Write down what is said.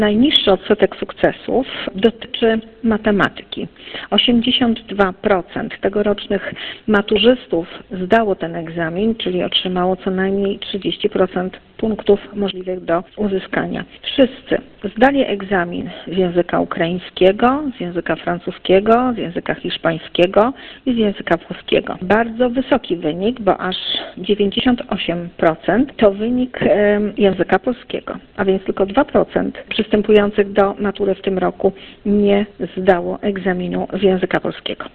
Najniższy odsetek sukcesów dotyczy matematyki. 82% tegorocznych maturzystów zdało ten egzamin, czyli otrzymało co najmniej 30% punktów możliwych do uzyskania. Wszyscy zdali egzamin z języka ukraińskiego, z języka francuskiego, z języka hiszpańskiego i z języka włoskiego. Bardzo wysoki wynik, bo aż 98% to wynik języka polskiego, a więc tylko 2% przystępujących do matury w tym roku nie zdało egzaminu z języka polskiego.